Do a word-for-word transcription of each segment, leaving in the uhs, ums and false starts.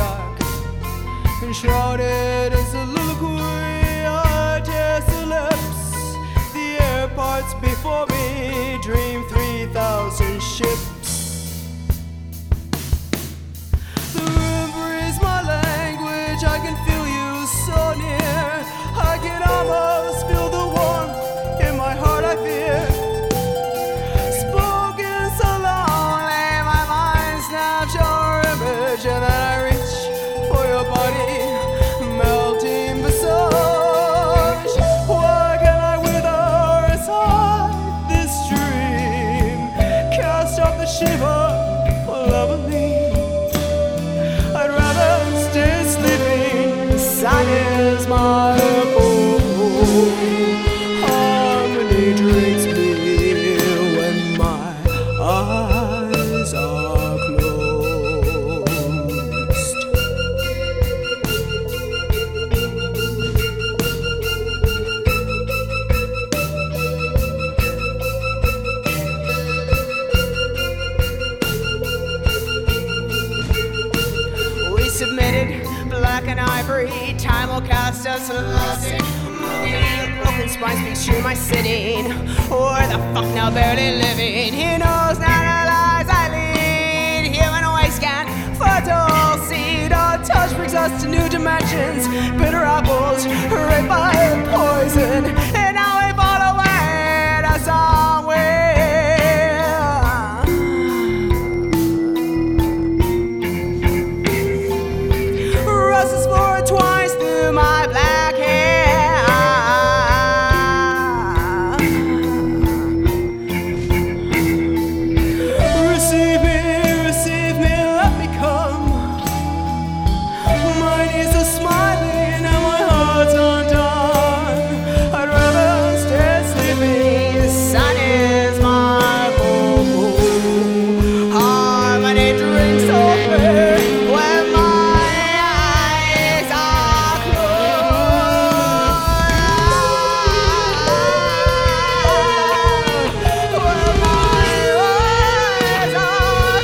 dark, enshrouded in soliloquy. I taste the lips, the air parts before me, dream three thousand ships. The room breathes my language, I can feel you so near. I can almost feel the warmth in my heart, I fear. Spoken so lonely, my mind snaps your image, and then I reach for your body, melting massage. Why can I wither inside this dream? Cast off the shiver for love of me. I'd rather stay sleeping. The sun is my home. Harmony drinks me when my eyes are closed. We submitted, black and ivory. Time will cast us lost in movie. Broken spine speaks through my sitting. Where the fuck now, barely living. He knows now the lies I lead. Human waste scan, fertile seed. Our touch brings us to new dimensions. Bitter apples, raped by poison. And now we fall away to somewhere. Russes forward twice through my black hair. Receive me, receive me, let me come. My knees are smiling and my heart's undone. I'd rather stay sleeping. The sun is my home. Harmony drinks over when my eyes are closed. When my eyes are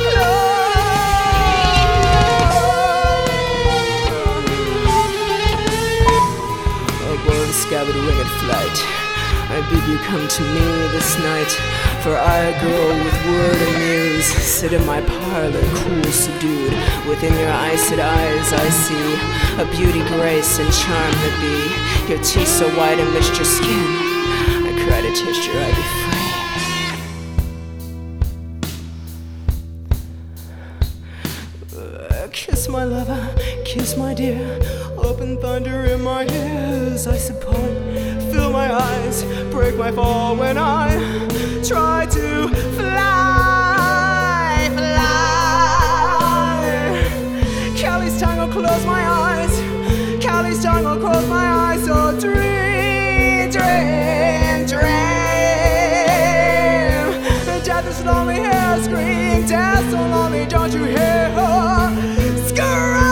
closed. Aboard the scabbard winged flight, I bid you come to me this night. For I, a girl with word and muse, sit in my parlor, cool, subdued. Within your iced eyes I see a beauty, grace, and charm that be. Your teeth so white amidst your skin, I cry to taste your eye be free. Uh, kiss my lover, kiss my dear. Open thunder in my ears, I support. Fill my eyes, break my fall when I try to fly, fly. Callie's tongue will close my eyes. Callie's tongue will close my eyes. So dream, dream, dream. Death is lonely, hair scream. Death so lonely, don't you hear her scream?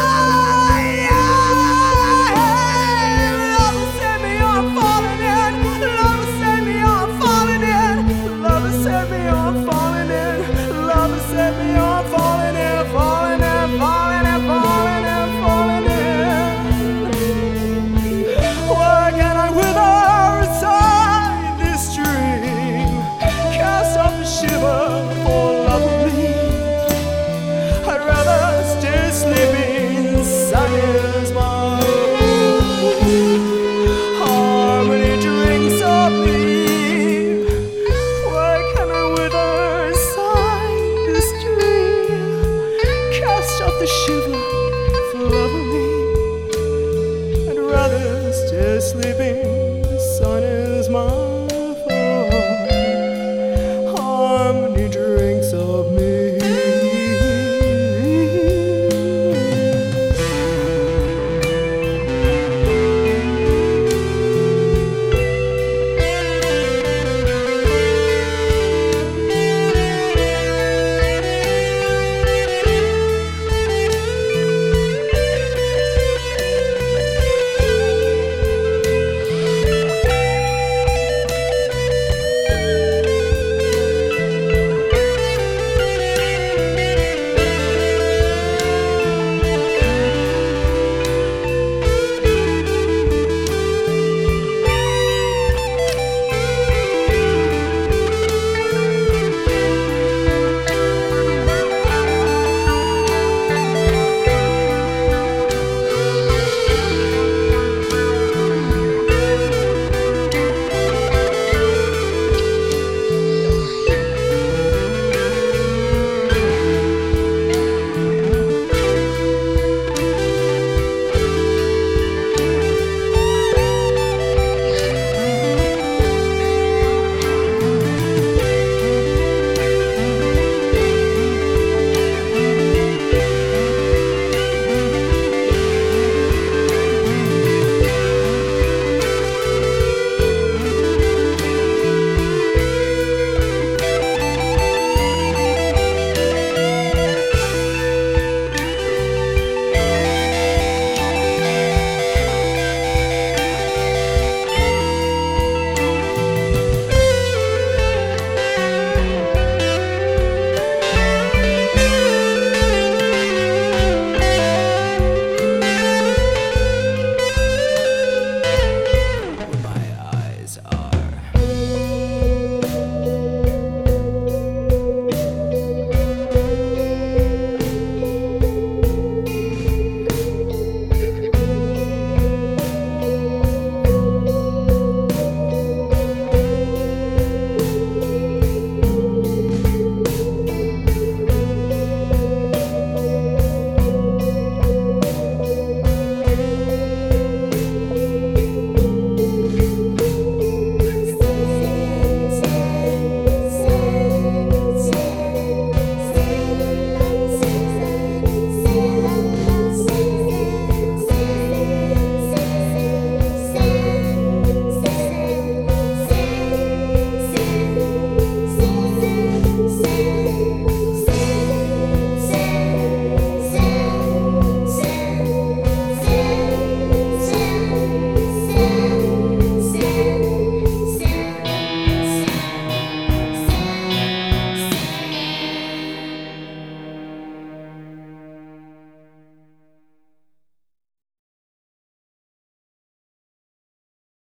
The shiver for love of me. I'd rather stay sleeping. The sun is mine.